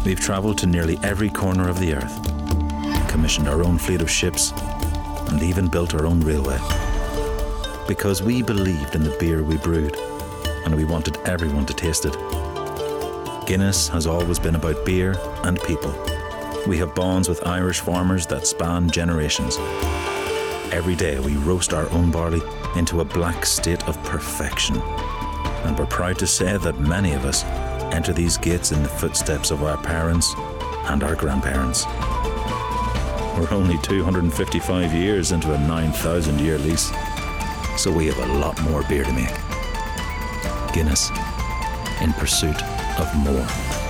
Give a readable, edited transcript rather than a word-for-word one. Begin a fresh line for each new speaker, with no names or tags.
We've travelled to nearly every corner of the earth, commissioned our own fleet of ships, and even built our own railway. Because we believed in the beer we brewed, and we wanted everyone to taste it. Guinness has always been about beer and people. We have bonds with Irish farmers that span generations. Every day we roast our own barley into a black state of perfection. And we're proud to say that many of us enter these gates in the footsteps of our parents and our grandparents. We're only 255 years into a 9,000-year lease, so we have a lot more beer to make. Guinness, in pursuit of more.